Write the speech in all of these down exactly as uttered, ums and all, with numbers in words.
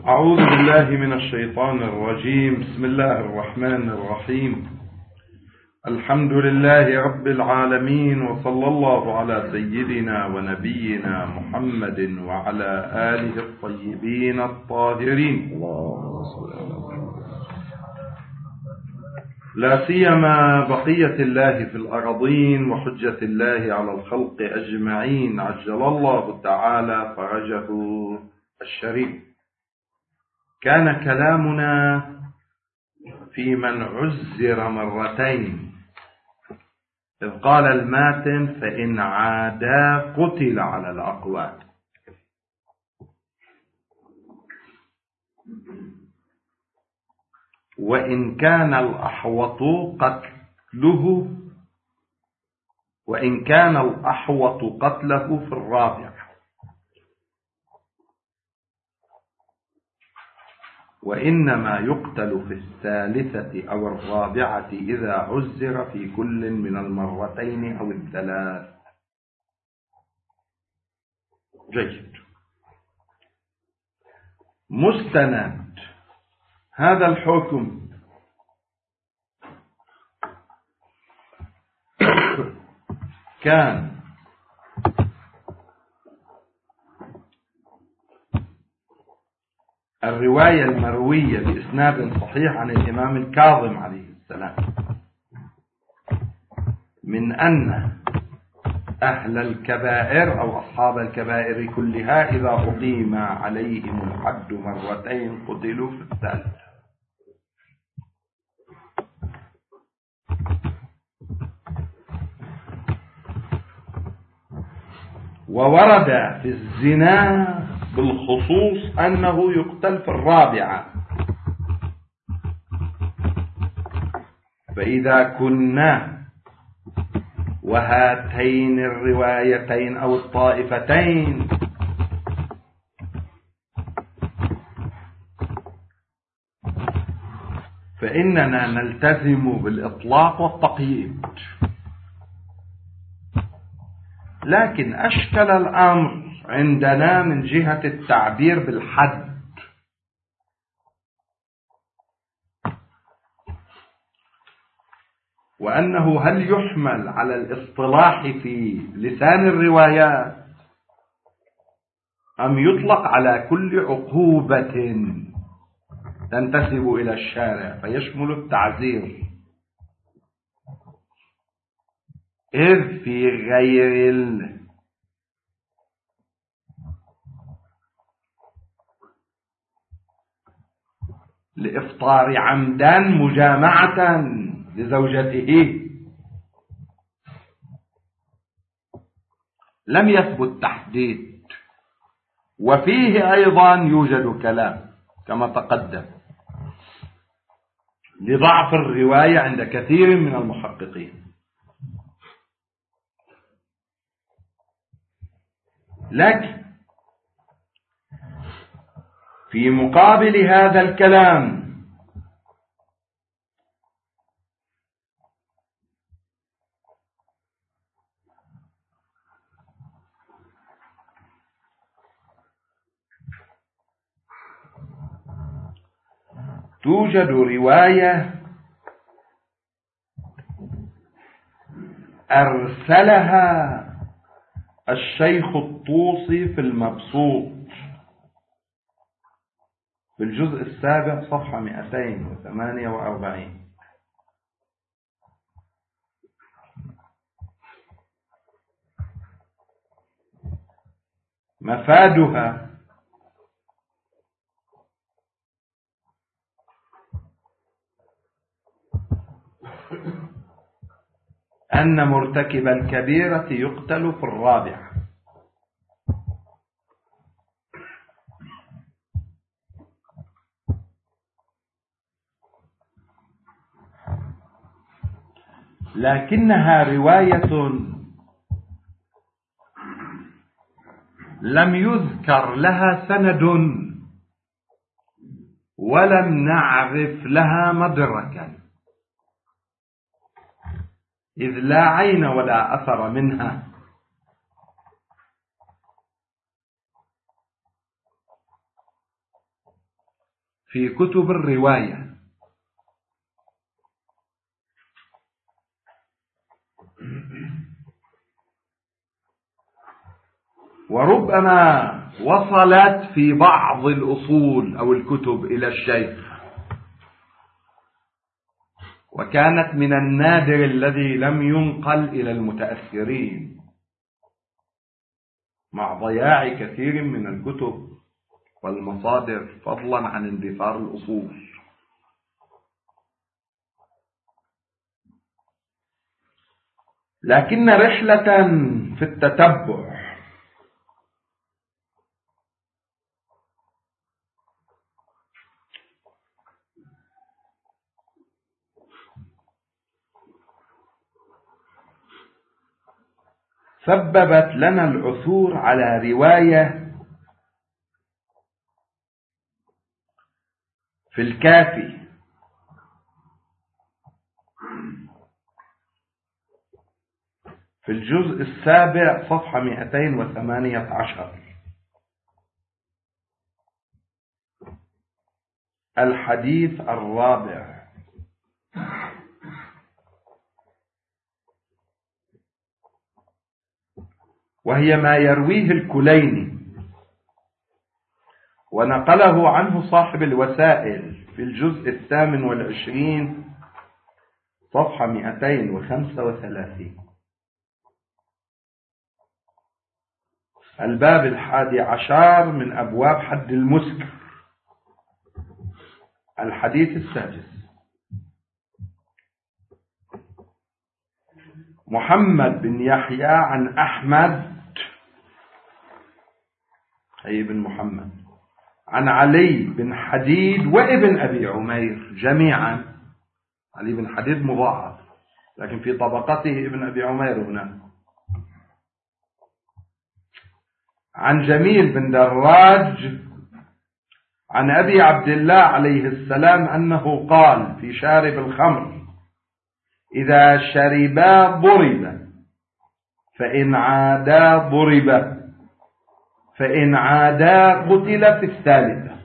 أعوذ بالله من الشيطان الرجيم. بسم الله الرحمن الرحيم. الحمد لله رب العالمين، وصلى الله على سيدنا ونبينا محمد وعلى آله الطيبين الطاهرين، لا سيما بقية الله في الأرضين وحجة الله على الخلق أجمعين، عجل الله تعالى فرجه الشريف. كان كلامنا في من عزر مرتين، إذ قال الماتن: فإن عادا قتل على الأقوى. وإن كان الأحوط قتله وإن كان الأحوط قتله في الرابع، وإنما يقتل في الثالثة أو الرابعة إذا عزر في كل من المرتين أو الثلاث. جيد. مستند هذا الحكم كان الرواية المروية بإسناد صحيح عن الإمام الكاظم عليه السلام من أن أهل الكبائر أو أصحاب الكبائر كلها إذا أقيم عليهم الحد مرتين قتلوا في الثالثة. وورد في الزنا بالخصوص أنه يقتل في الرابعة. فإذا كنا وهاتين الروايتين أو الطائفتين فإننا نلتزم بالإطلاق والتقييد، لكن أشكل الأمر عندنا من جهة التعبير بالحد. وأنه هل يحمل على الاصطلاح في لسان الروايات أم يطلق على كل عقوبة تنتسب إلى الشارع فيشمل التعزير، إذ في غير ال لإفطار عمدا مجامعة لزوجته لم يثبت تحديد. وفيه أيضا يوجد كلام كما تقدم لضعف الرواية عند كثير من المحققين. لكن في مقابل هذا الكلام توجد رواية أرسلها الشيخ الطوسي في المبسوط في الجزء السابع صفحة مئتين وثمانية وأربعين. مفادها أن مرتكب الكبيرة يقتل في الرابعة. لكنها رواية لم يذكر لها سند ولم نعرف لها مدركا، إذ لا عين ولا أثر منها. في كتب الرواية. وربما وصلت في بعض الأصول أو الكتب إلى الشيخ، وكانت من النادر الذي لم ينقل إلى المتأخرين مع ضياع كثير من الكتب والمصادر فضلا عن اندثار الأصول. لكن رحلة في التتبع سببت لنا العثور على رواية في الكافي في الجزء السابع صفحة مئتين وثمانية عشر، الحديث الرابع، وهي ما يرويه الكليني ونقله عنه صاحب الوسائل في الجزء الثامن والعشرين صفحة مئتين وخمسة وثلاثين، الباب الحادي عشر من أبواب حد المسكر، الحديث السادس. محمد بن يحيى عن أحمد أي بن محمد عن علي بن حديد وابن أبي عمير جميعا. علي بن حديد مضاعف لكن في طبقته ابن أبي عمير هنا. عن جميل بن دراج عن أبي عبد الله عليه السلام أنه قال في شارب الخمر: إذا شربا ضرب، فإن عادا ضرب، فإن عادا قتل في الثالثة.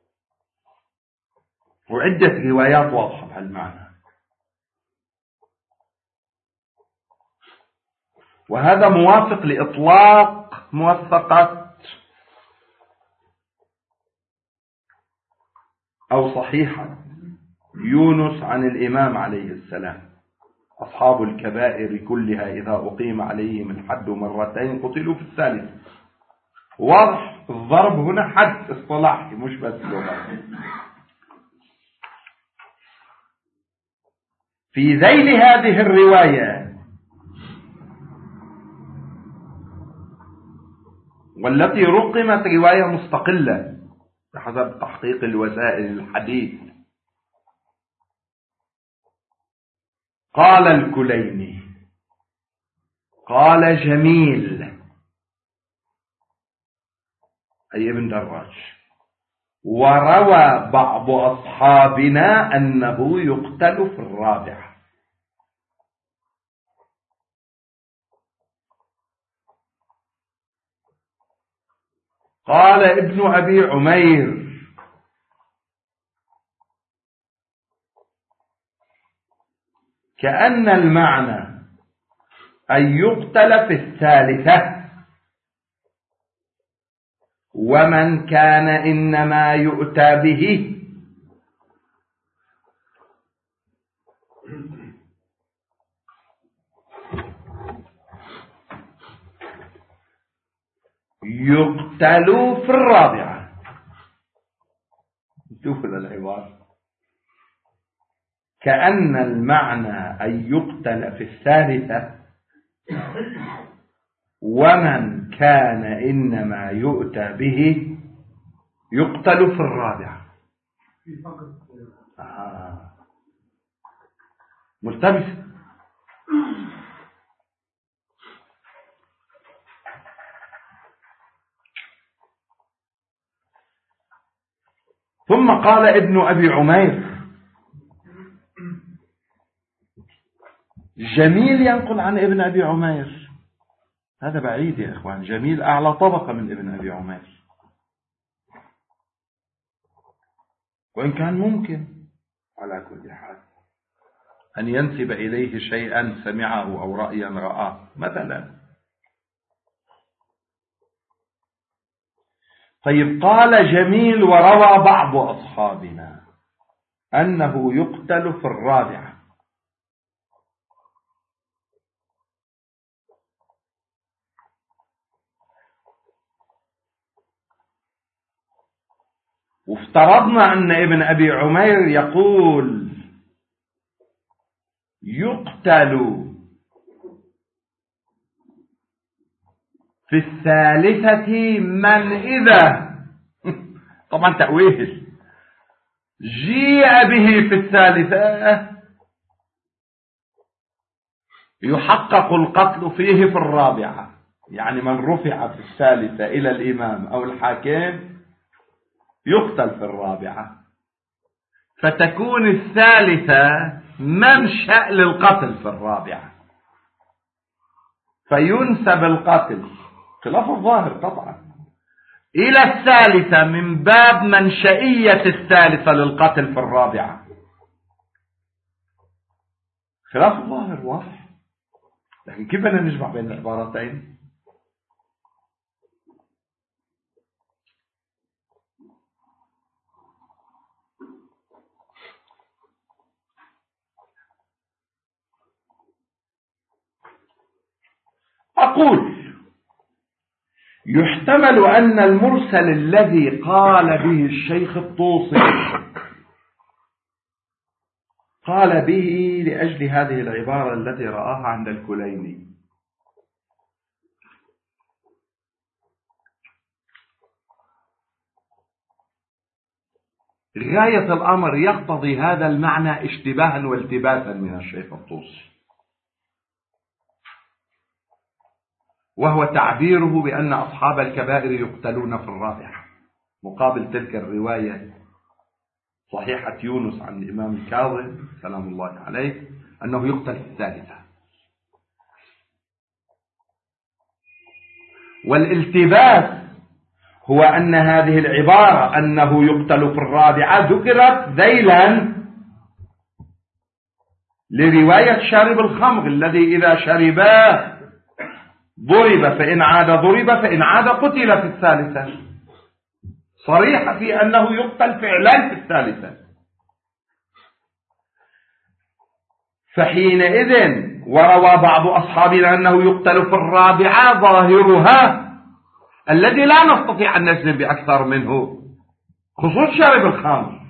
وعدة روايات واضحة بهالمعنى، وهذا موافق لإطلاق موثقة أو صحيحة يونس عن الإمام عليه السلام: أصحاب الكبائر كلها إذا أقيم عليهم الحد مرتين قتلوا في الثالث. واضح الضرب هنا حد اصطلاحي مش بس لغة. في ذيل هذه الرواية والتي رقمت رواية مستقلة بحسب تحقيق الوسائل الحديث، قال الكليني قال جميل أي ابن دراج: وروى بعض أصحابنا أنه يقتل في الرابعة. قال ابن أبي عمير: كأن المعنى أن يقتل في الثالثة، ومن كان إنما يؤتى به. يقتل في الرابعة. شوفوا العبارة: كأن المعنى أن يقتل في الثالثة، ومن كان إنما يؤتى به يقتل في الرابعة. آه. ملتبس. ثم قال ابن أبي عمير: جميل ينقل عن ابن أبي عمير. هذا بعيد يا إخوان، جميل أعلى طبقة من ابن أبي عمير. وإن كان ممكن على كل حال أن ينسب إليه شيئا سمعه أو رأيا رآه مثلا. طيب قال جميل وروى بعض أصحابنا أنه يقتل في الرابعة. وافترضنا أن ابن أبي عمير يقول يقتل في الثالثة من إذا طبعا تأويل جيء به في الثالثة يحقق القتل فيه في الرابعة، يعني من رفع في الثالثة إلى الإمام أو الحاكم يقتل في الرابعة، فتكون الثالثة منشأ للقتل في الرابعة، فينسب القتل خلاف الظاهر قطعا إلى الثالثة من باب منشئية الثالثة للقتل في الرابعة، خلاف الظاهر واضح. لكن كيف بدنا نجمع بين العبارتين؟ أقول يحتمل أن المرسل الذي قال به الشيخ الطوسي قال به لأجل هذه العبارة التي رآها عند الكليني. غاية الأمر يقتضي هذا المعنى اشتباها والتباسا من الشيخ الطوسي، وهو تعبيره بأن أصحاب الكبائر يقتلون في الرابعة، مقابل تلك الرواية صحيحة يونس عن الإمام الكاظم سلام الله عليه أنه يقتل في الثالثة. والالتباس هو أن هذه العبارة أنه يقتل في الرابعة ذكرت ذيلا لرواية شارب الخمر الذي إذا شربا ضرب فإن عاد ضرب فإن عاد قتل في الثالثة، صريحة في أنه يقتل فعلا في الثالثة. فحينئذ وروى بعض أصحابنا أنه يقتل في الرابعة ظاهرها الذي لا نستطيع أن نجزم بأكثر منه خصوص شارب الخمر،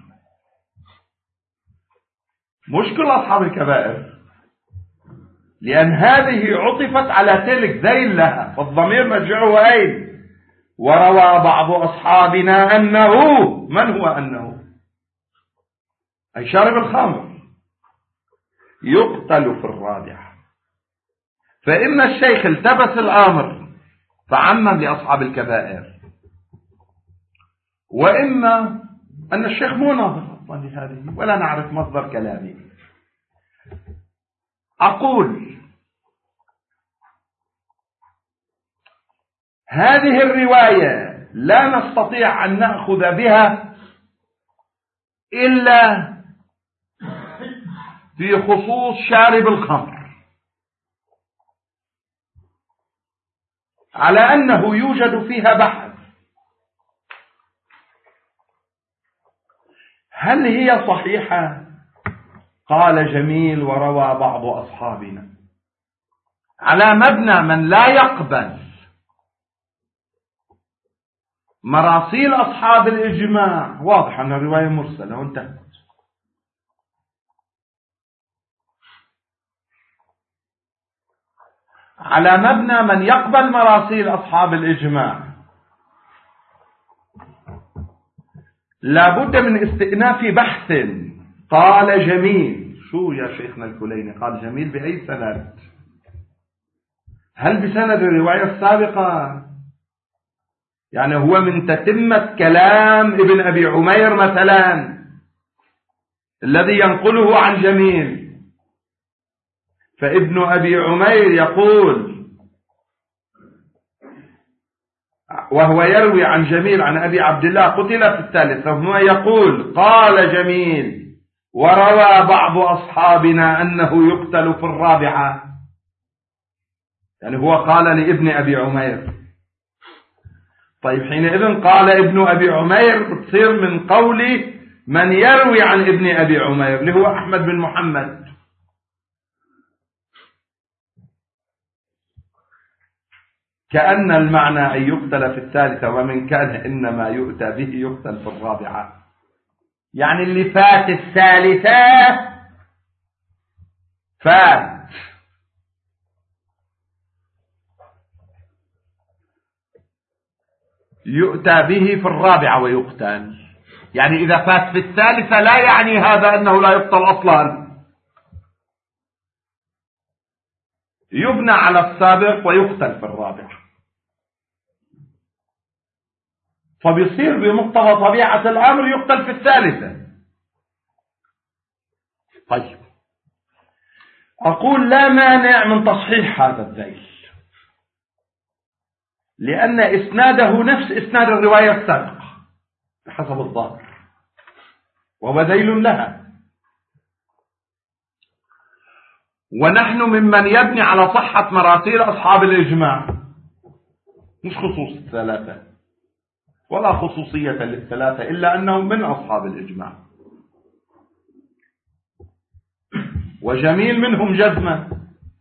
مشكلة أصحاب الكبائر، لأن هذه عطفت على تلك ذيل لها، فالضمير مرجعه أين؟ وروى بعض أصحابنا أنه، من هو أنه؟ أي شارب الخمر يقتل في الرابعة. فإما الشيخ التبس الأمر فعمم لأصحاب الكبائر، وإما أن الشيخ مو ناظر لهذه ولا نعرف مصدر كلامه. أقول هذه الرواية لا نستطيع أن نأخذ بها إلا في خصوص شارب الخمر، على أنه يوجد فيها بحث هل هي صحيحة؟ قال جميل وروى بعض أصحابنا على مبنى من لا يقبل مراسيل أصحاب الإجماع، واضح أن الرواية مرسلة وانتهت. على مبنى من يقبل مراسيل أصحاب الإجماع لابد من استئناف بحث. قال جميل، شو يا شيخنا الكليني؟ قال جميل بأي سند؟ هل بسند الرواية السابقة؟ يعني هو من تتمة كلام ابن أبي عمير مثلا الذي ينقله عن جميل، فابن أبي عمير يقول وهو يروي عن جميل عن أبي عبد الله قتل في الثالثة، ثم يقول قال جميل وروى بعض أصحابنا أنه يقتل في الرابعة، يعني هو قال لابن أبي عمير. طيب حينئذ قال ابن أبي عمير بتصير من قول من يروي عن ابن أبي عمير اللي هو أحمد بن محمد. كأن المعنى أن يقتل في الثالثة، ومن كان إنما يؤتى به يقتل في الرابعة، يعني اللي فات الثالثة فات، يؤتى به في الرابعة ويقتل. يعني إذا فات في الثالثة لا يعني هذا أنه لا يقتل أصلا، يبنى على السابق ويقتل في الرابعة. فبيصير بمقتضى طبيعة الأمر يقتل في الثالثة. طيب أقول لا مانع من تصحيح هذا الذيل، لأن إسناده نفس إسناد الرواية السابقة بحسب الظاهر، وهو ذيل لها. ونحن ممن يبني على صحة مراسيل أصحاب الإجماع، مش خصوص الثلاثة ولا خصوصية للثلاثة، إلا أنهم من أصحاب الإجماع، وجميل منهم جزما.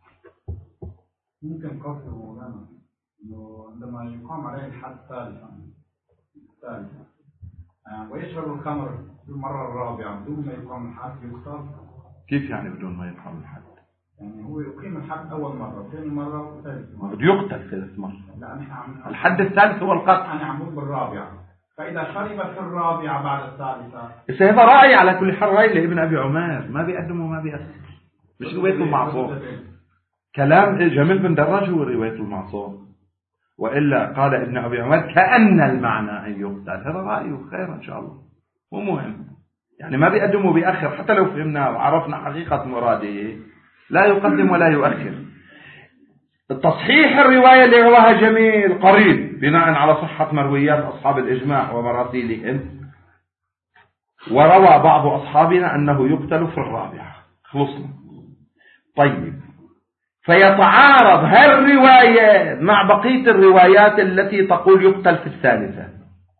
ممكن قصر مولانا إنه عندما يقام عليه الحد ثالثا ثالثا ويشرب الخمر المرة الرابعة بدون ما يقام الحد يقتل. كيف يعني بدون ما يقام الحد؟ يعني هو يقيم الحد أول مرة، ثاني مرة، وثالث مرة. بده يقتل ثالث مرة. لا نحن عم الحد الثالث هو القتل. أنا عم بقول بالرابعة، فإذا شرب في الرابعة بعد الثالثة. إذا هذا رأي على كل حال، رأي لابن أبي عمير، ما بيقدم وما بيأثر، مش رواية المعصوم. كلام جميل بن دراج هو رواية المعصوم، وإلا قال ابن أبي عمير كأن المعنى أن يقتل، هذا رأيه خير إن شاء الله، مو مهم، يعني ما بيقدم وبيأخر، حتى لو فهمنا وعرفنا حقيقة مراده لا يقدم ولا يؤخر. التصحيح الرواية اللي رواها جميل قريب بناء على صحة مرويات أصحاب الإجماع ومراسيلهم، وروى بعض أصحابنا أنه يقتل في الرابعة، خلصنا. طيب فيتعارض هالرواية مع بقية الروايات التي تقول يقتل في الثالثة،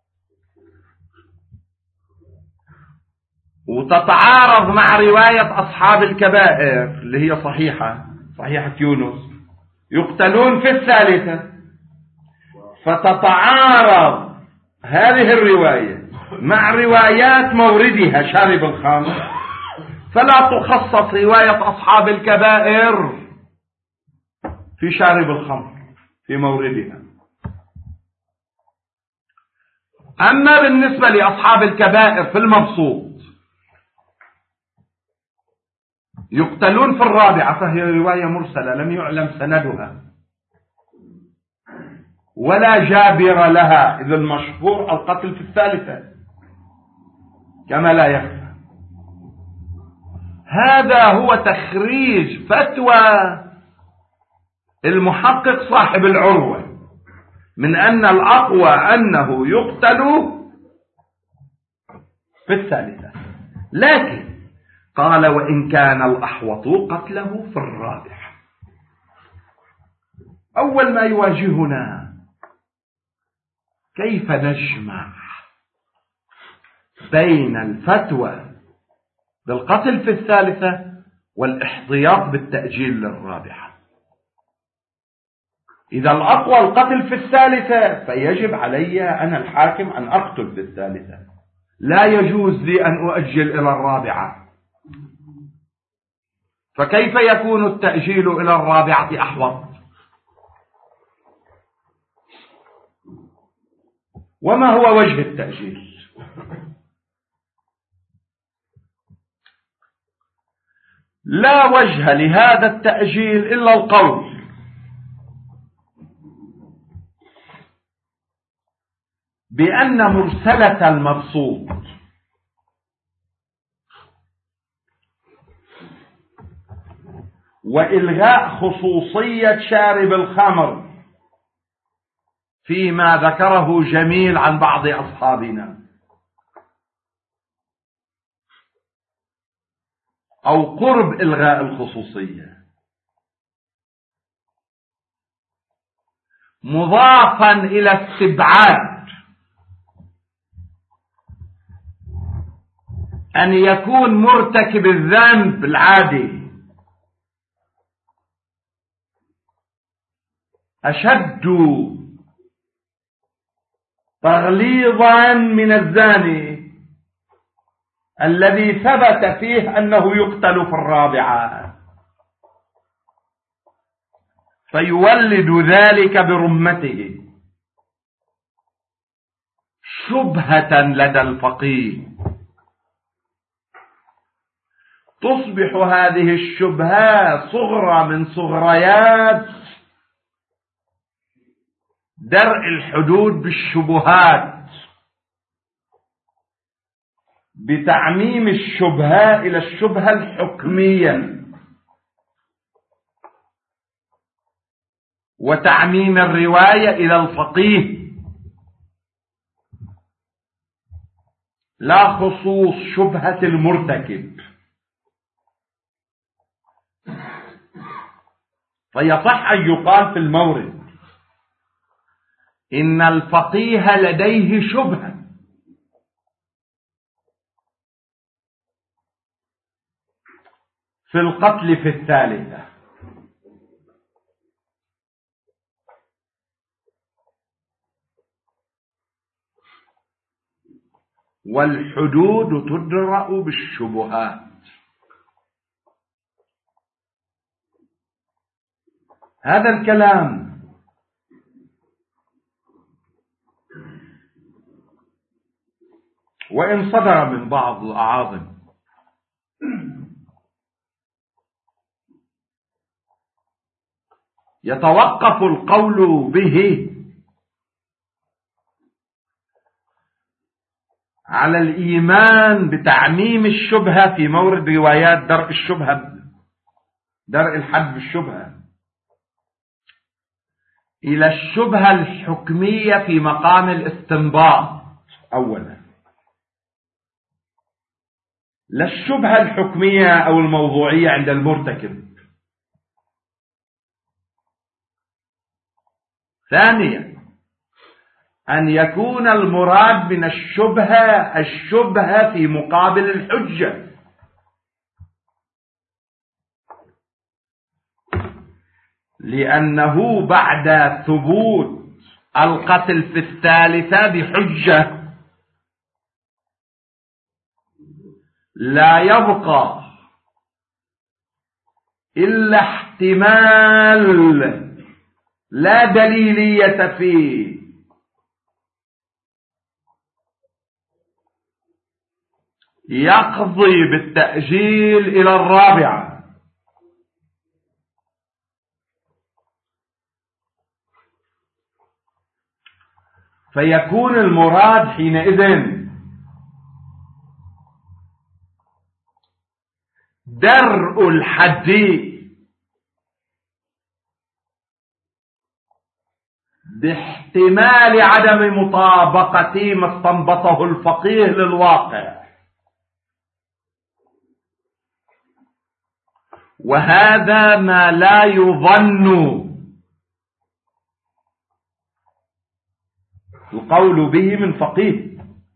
وتتعارض مع رواية أصحاب الكبائر اللي هي صحيحة، صحيحة يونس، يقتلون في الثالثة. فتتعارض هذه الرواية مع روايات موردها شارب الخمر، فلا تخصص رواية أصحاب الكبائر في شارب الخمر في موردها. أما بالنسبة لأصحاب الكبائر في المبسوط يقتلون في الرابعة، فهي رواية مرسلة لم يعلم سندها ولا جابر لها، إذ المشهور القتل في الثالثة كما لا يخفى. هذا هو تخريج فتوى المحقق صاحب العروة من أن الأقوى أنه يقتل في الثالثة، لكن قال وإن كان الأحوط قتله في الرابعة. أول ما يواجهنا كيف نجمع بين الفتوى بالقتل في الثالثة والاحتياط بالتأجيل للرابعة. إذا الأقوى القتل في الثالثة فيجب علي أنا الحاكم أن أقتل في الثالثة، لا يجوز لي أن أؤجل إلى الرابعة. فكيف يكون التأجيل إلى الرابعة أحوط؟ وما هو وجه التأجيل؟ لا وجه لهذا التأجيل إلا القول بأن مرسلة المبسوط وإلغاء خصوصية شارب الخمر فيما ذكره جميل عن بعض أصحابنا، أو قرب إلغاء الخصوصية، مضافا إلى استبعاد أن يكون مرتكب الذنب العادي أشد تغليظا من الزاني الذي ثبت فيه أنه يقتل في الرابعة، فيولد ذلك برمته شبهة لدى الفقيه، تصبح هذه الشبهة صغرى من صغريات درء الحدود بالشبهات، بتعميم الشبهة إلى الشبهة الحكمية، وتعميم الرواية إلى الفقيه، لا خصوص شبهة المرتكب. فيصح أن يقال في المورد إن الفقيه لديه شبهة في القتل في الثالثة، والحدود تدرأ بالشبهات. هذا الكلام وإن صدر من بعض الأعاظم يتوقف القول به على الإيمان بتعميم الشبهة في مورد روايات درء الشبهة، درء الحد بالشبهة، إلى الشبهة الحكمية في مقام الاستنباط أولا، لا الشبهة الحكمية أو الموضوعية عند المرتكب. ثانيا أن يكون المراد من الشبهة الشبهة في مقابل الحجة، لأنه بعد ثبوت القتل في الثالثة بحجة لا يبقى إلا احتمال لا دليلية فيه، يقضي بالتأجيل إلى الرابعة. فيكون المراد حينئذ درء الحد باحتمال عدم مطابقة ما استنبطه الفقيه للواقع، وهذا ما لا يظن القول به من فقيه،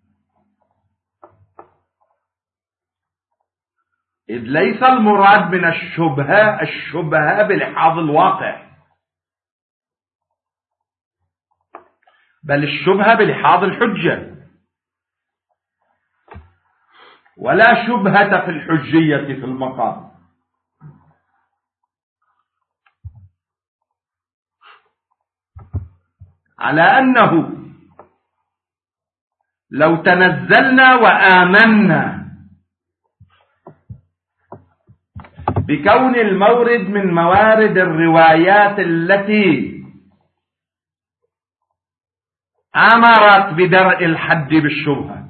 إذ ليس المراد من الشبهة الشبهة بلحاظ الواقع، بل الشبهة بلحاظ الحجة، ولا شبهة في الحجية في المقام. على أنه لو تنزلنا وآمنا بكون المورد من موارد الروايات التي أمرت بدرء الحد بالشبهة،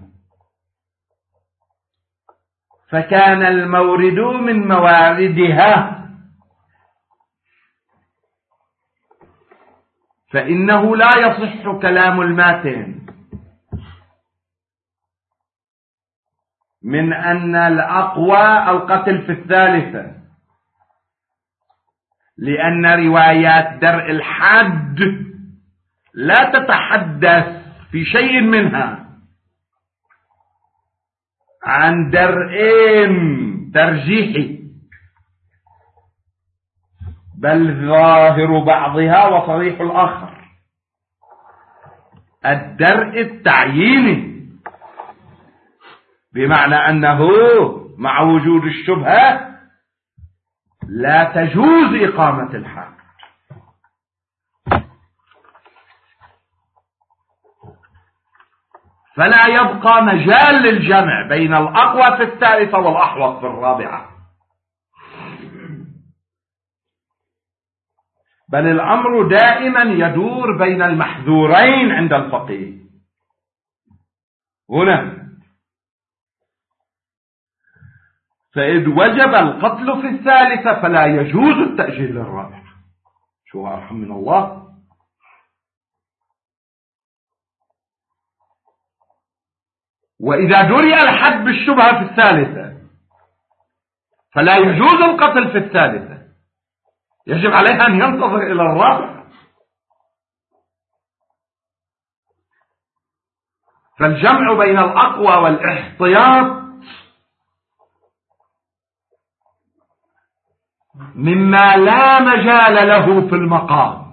فكان المورد من مواردها فإنه لا يصح كلام الماتن من أن الأقوى القتل في الثالثة، لأن روايات درء الحد لا تتحدث في شيء منها عن درء ترجيحي، بل ظاهر بعضها وصريح الآخر الدرء التعييني، بمعنى أنه مع وجود الشبهة لا تجوز إقامة الحد. فلا يبقى مجال للجمع بين الأقوى في الثالثة والأحوط في الرابعة، بل الأمر دائما يدور بين المحذورين عند الفقيه. هنا فإذ وجب القتل في الثالثة فلا يجوز التأجيل للرابعة. شو أرحم من الله. وإذا دري الحد بالشبهة في الثالثة فلا يجوز القتل في الثالثة، يجب عليه أن ينتظر إلى الرابعة. فالجمع بين الأقوى والاحتياط مما لا مجال له في المقام.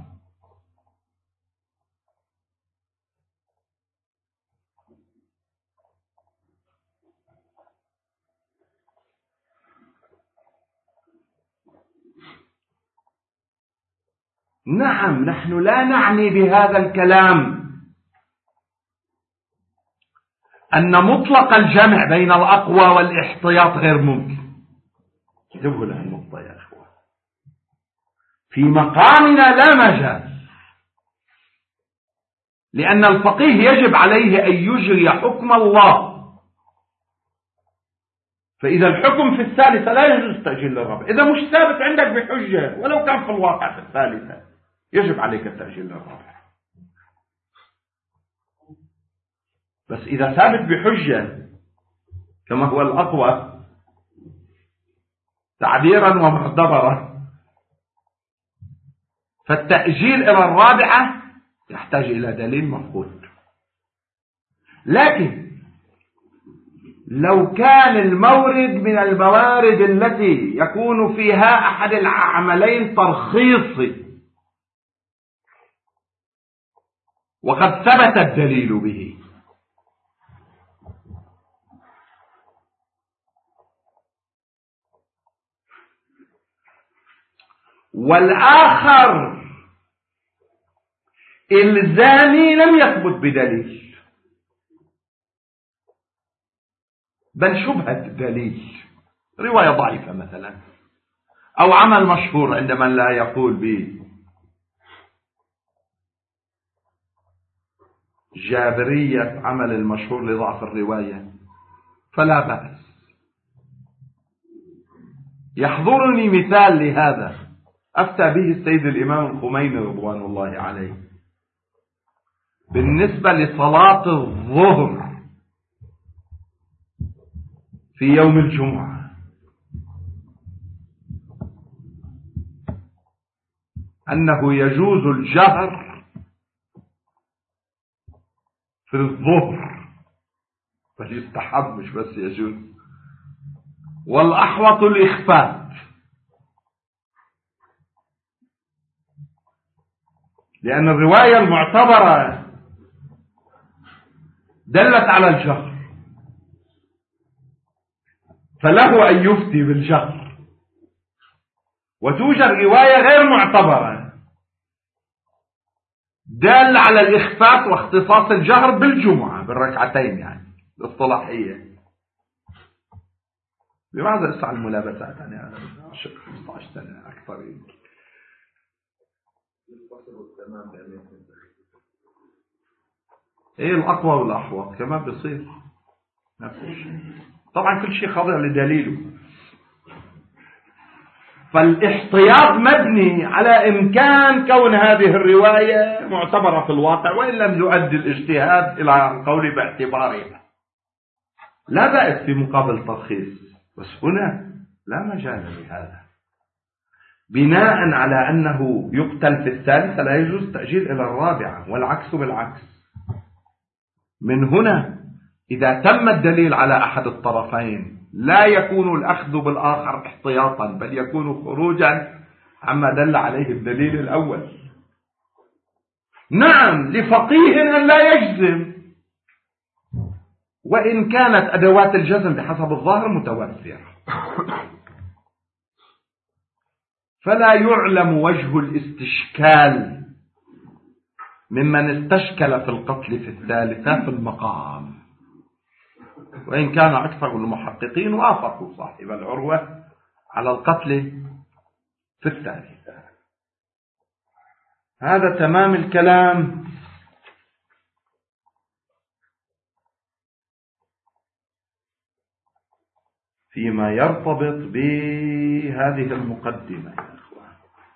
نعم، نحن لا نعني بهذا الكلام أن مطلق الجمع بين الأقوى والاحتياط غير ممكن. انتبهوا لها النقطة يا أخوة. في مقامنا لا مجال، لأن الفقيه يجب عليه أن يجري حكم الله. فإذا الحكم في الثالثة لا يجوز تأجيل للرابعة. إذا مش ثابت عندك بحجة ولو كان في الواقع في الثالثة يجب عليك التأجيل للرابعة. بس إذا ثابت بحجة كما هو الأقوى تعبيرا ومعتبرا، فالتأجيل إلى الرابعة يحتاج إلى دليل مفقود. لكن لو كان المورد من الموارد التي يكون فيها أحد العملين ترخيصي وقد ثبت الدليل به، والآخر الزاني لم يثبت بدليل بل شبهة دليل، رواية ضعيفة مثلا أو عمل مشهور عند من لا يقول به جابرية عمل المشهور لضعف الرواية، فلا بأس. يحضرني مثال لهذا أفتى به السيد الإمام الخميني رضوان الله عليه بالنسبة لصلاة الظهر في يوم الجمعة، أنه يجوز الجهر في الظهر، فيستحب مش بس يجوز، والأحوط الإخفاء، لأن الرواية المعتبرة دلت على الجهر فله أن يفتي بالجهر، وتوجد رواية غير معتبرة دال على الإخفاء واختصاص الجهر بالجمعة بالركعتين، يعني الاصطلاحية. لماذا اسعى الملابسات؟ يعني أنا عشق خمسة عشر سنة أكثر يمكن. ايه الأقوى والأحوط كمان بيصير نفس الشيء. طبعا كل شيء خاضع لدليله. فالاحتياط مبني على إمكان كون هذه الرواية معتبرة في الواقع، وإن لم يؤدي الاجتهاد إلى القول باعتبارها. لا بأس في مقابل ترخيص، بس هنا لا مجال لهذا. بناء على أنه يقتل في الثالثة لا يجوز تأجيل إلى الرابعة، والعكس بالعكس. من هنا إذا تم الدليل على أحد الطرفين لا يكون الأخذ بالآخر احتياطا، بل يكون خروجا عما دل عليه الدليل الأول. نعم، لفقيه أن لا يجزم، وإن كانت أدوات الجزم بحسب الظاهر متوفرة، فلا يعلم وجه الاستشكال ممن استشكل في القتل في الثالثة في المقام، وإن كان أكثر المحققين وافقوا صاحب العروة على القتل في الثالثة. هذا تمام الكلام. فيما يرتبط بهذه المقدمة يا أخوان،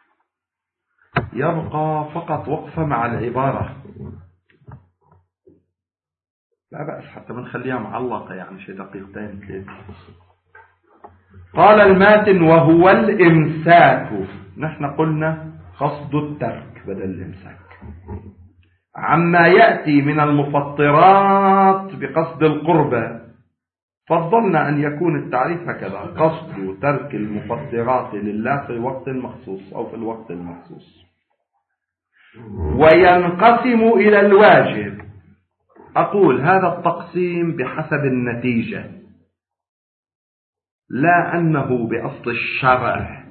يبقى فقط وقفة مع العبارة، لا بأس حتى بنخليها معلقة، يعني شيء دقيقتين ثلاثة. قال الماتن: وهو الإمساك. نحن قلنا قصد الترك بدل الإمساك، عما يأتي من المفطرات بقصد القربة. فضلنا أن يكون التعريف هكذا: قصد ترك المفطرات لله في وقت مخصوص أو في الوقت المخصوص. وينقسم إلى الواجب. أقول هذا التقسيم بحسب النتيجة، لا أنه بأصل الشرع.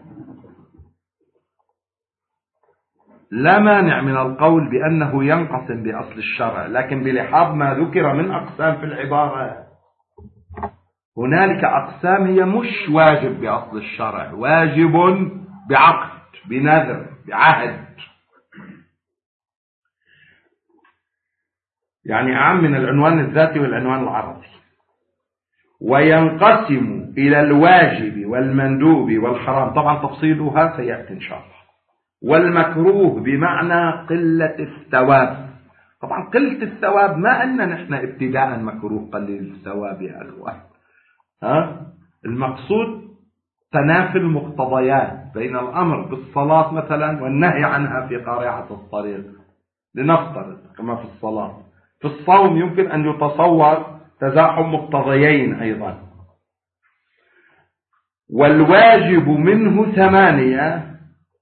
لا مانع من القول بأنه ينقسم بأصل الشرع، لكن بلحاظ ما ذكر من أقسام في العبارة. هنالك أقسام هي مش واجب بأصل الشرع، واجب بعقد، بنذر، بعهد، يعني أعم من العنوان الذاتي والعنوان العرضي. وينقسم إلى الواجب والمندوب والحرام، طبعا تفصيلها سيأتي إن شاء الله. والمكروه بمعنى قلة الثواب. طبعا قلة الثواب ما أن نحن ابتداء مكروه قليل الثواب يا أخوان، ها؟ المقصود تنافي المقتضيات بين الأمر بالصلاة مثلا والنهي عنها في قارعة الطريق، لنفترض كما في الصلاة. في الصوم يمكن أن يتصور تزاحم مقتضيين أيضا. والواجب منه ثمانية،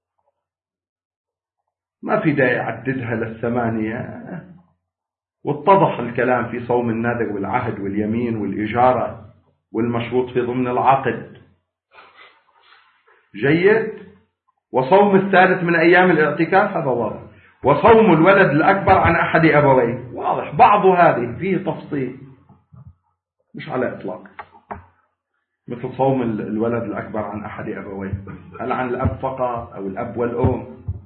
ما في داعي يعددها للثمانية، واتضح الكلام في صوم النذر والعهد واليمين والإجارة والمشروط في ضمن العقد. جيد. وصوم الثالث من أيام الاعتكاف هذا واضح. وصوم الولد الأكبر عن أحد أبويه واضح. بعض هذه فيه تفصيل مش على إطلاق، مثل صوم الولد الأكبر عن أحد أبويه، هل عن الأب فقط أو الأب والأم،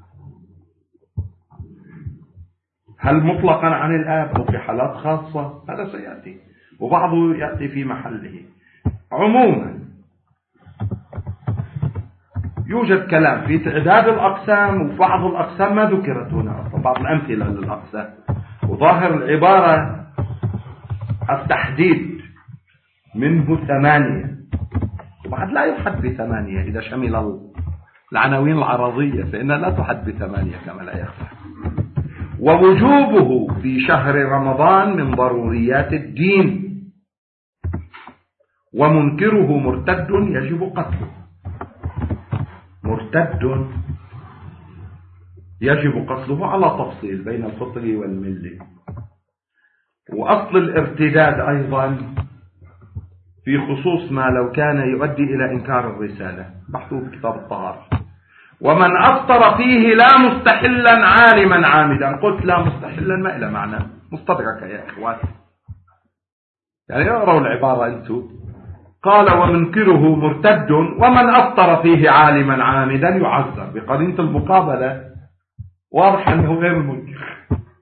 هل مطلقا عن الأب أو في حالات خاصة، هذا سيأتي، وبعضه يأتي في محله. عموما يوجد كلام في تعداد الأقسام، وبعض الأقسام ما ذكرت هنا أصلا، بعض الأمثلة للأقسام، وظاهر العبارة التحديد منه ثمانية، وبعد لا يحد بثمانية إذا شمل العناوين العرضية، فإنها لا تحد بثمانية كما لا يخفى. ووجوبه في شهر رمضان من ضروريات الدين، ومنكره مرتد يجب قتله. مرتد يجب قتله على تفصيل بين الفطر والملة. وأصل الارتداد أيضا في خصوص ما لو كان يؤدي إلى إنكار الرسالة، محطوط كتاب الطهارة. ومن أفطر فيه لا مستحلا عالما عامدا. قلت لا مستحلا ما إلى معنى مستدركة يا إخوات، يعني اقرأوا العبارة أنتم. قال ومنكره مرتد ومن أفطر فيه عالما عامدا يعذر. بقرينة المقابلة واضح أنه غير المنكر،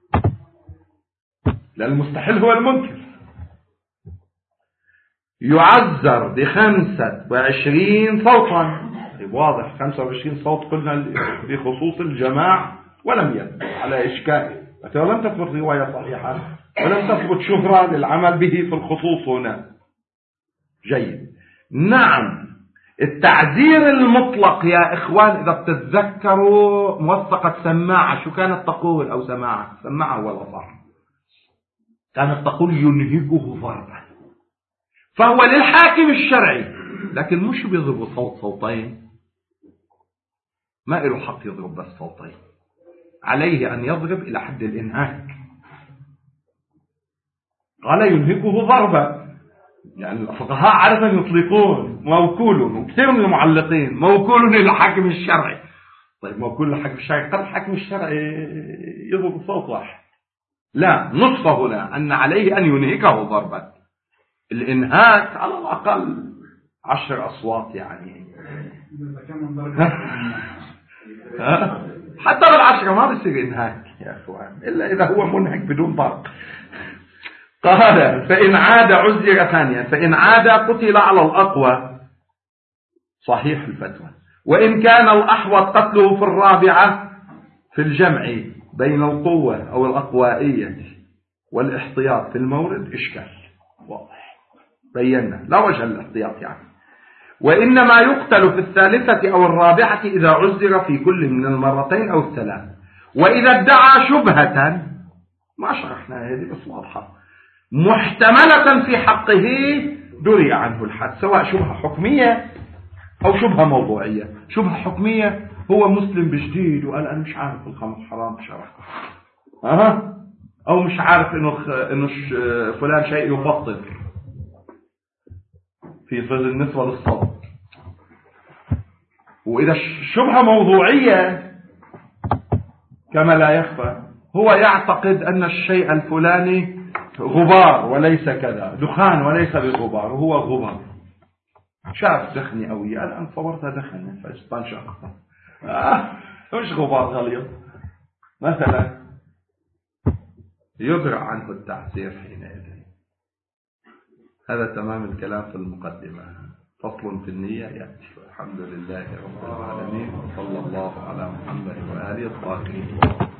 لأن المستحل هو المنكر. يعذر بخمسة وعشرين صوتا واضح خمسة وعشرين صوت قلنا في خصوص الجماع ولم يثبت على إشكاله، ولم تثبت رواية صحيحة ولم تثبت شهرة للعمل به في الخصوص هنا. جيد. نعم، التعذير المطلق يا إخوان إذا بتتذكروا موثقة سماعة شو كانت تقول؟ أو سماعة سماعة ولا صح كانت تقول ينهكه ضربا، فهو للحاكم الشرعي، لكن مش بيضرب صوت صوتين، ما له حق يضرب بس صوتين، عليه أن يضرب إلى حد الإنهاك. قال ينهكه ضربا، يعني الفقهاء عادة يطلقون موكول، وكثير من المعلقين موكول للحاكم الشرعي. طيب موكول للحاكم الشرعي، قد الحاكم الشرعي يضرب صوت واحد، لا، نص هنا أن عليه أن ينهكه ضربا. الإنهاك على الأقل عشر أصوات يعني حتى بالعشرة ما بيصير إنهاك يا أخوان، إلا إذا هو منهك بدون ضرب. قال فإن عاد عزر ثانيا، فإن عاد قتل على الأقوى، صحيح الفتوى. وإن كان الأحوط قتله في الرابعة في الجمع بين القوة أو الأقوائية والاحتياط في المورد إشكال واضح بينا، لا وجه الاحتياط يعني. وإنما يقتل في الثالثة أو الرابعة إذا عزر في كل من المرتين أو الثلاث. وإذا ادعى شبهة، ما شرحنا هذه بس واضحة، محتملة في حقه دري عنه الحد، سواء شبهة حكمية أو شبهة موضوعية. شبهة حكمية، هو مسلم بجديد وقال أنا مش عارف الخمر حرام بشرع، أه؟ أو مش عارف إنه إنه فلان شيء يبطل في ظل النسبة للصوت. وإذا شبهة موضوعية كما لا يخفى، هو يعتقد أن الشيء الفلاني غبار وليس كذا، دخان وليس بغبار وهو غبار، شاف دخني قوي قال أنا صورتها دخن فاستنشق، آه مش غبار غليظ مثلا، يدرع عنه التعسير حينئذ. هذا تمام الكلام في المقدمة. فصل في النية يأتي. الحمد لله رب العالمين، وصلى الله على محمد وآله الطاهرين.